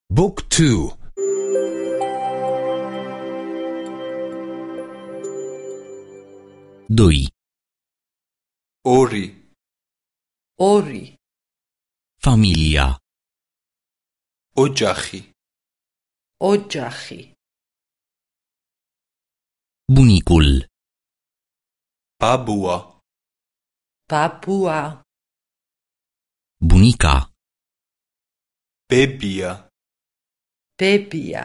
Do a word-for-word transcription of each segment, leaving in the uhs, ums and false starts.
Book two. doi. Ori. Ori. Familia. Ojaxi. Ojaxi. Bunicul. Babua. Babua. Bunica. Bebia. Bebia.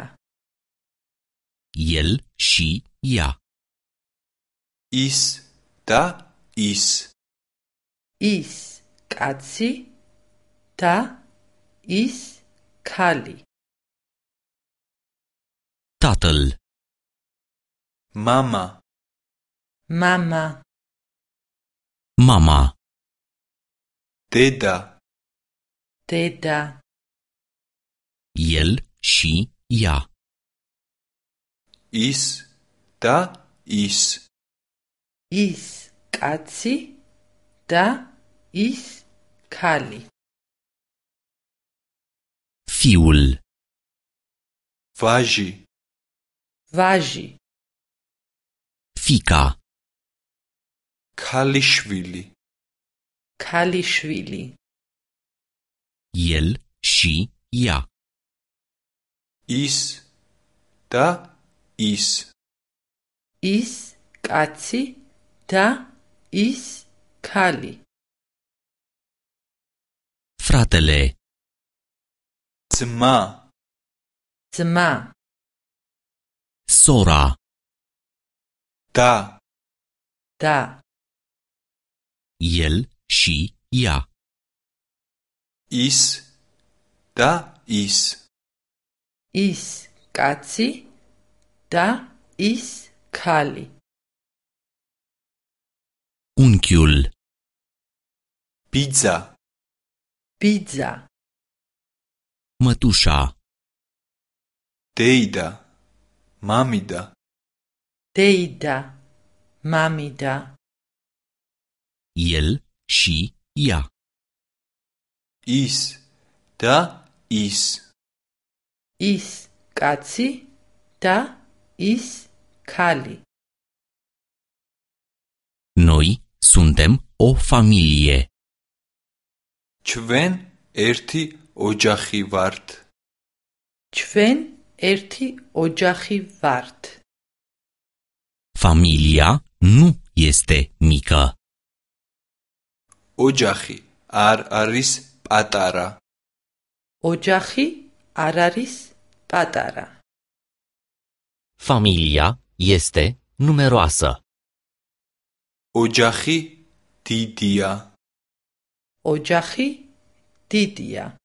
El și ea. Is da is. Is კაცი და is ქალი. Tatăl. Mama. Mama. Mama. Deda. Deda. El și ea. Is da is. Is კაცი და is ქალი. Fiul. Vaji. Važi. Fica. Kalishvili. ქალიშვილი. El și ea. Is da is. Is კაცი და is ქალი. Fratele. Dzma. ძმა. Sora. Da. და. El și ea. Is da is. is კაცი და is ქალი. Unchiul. Pizza. ბიძა. Mătușa. Deida. Mamida. დეიდა. მამიდა. El și ea. Is da is. is კაცი და is ქალი. Noi suntem o familie. Ჩვენ ერთი ოჯახი ვართ. ჩვენ ერთი ოჯახი ვართ. Familia nu este mică. ოჯახი არ არის პატარა. ოჯახი არ არის პატარა. Familia este numeroasă. ოჯახი დიდია. ოჯახი დიდია.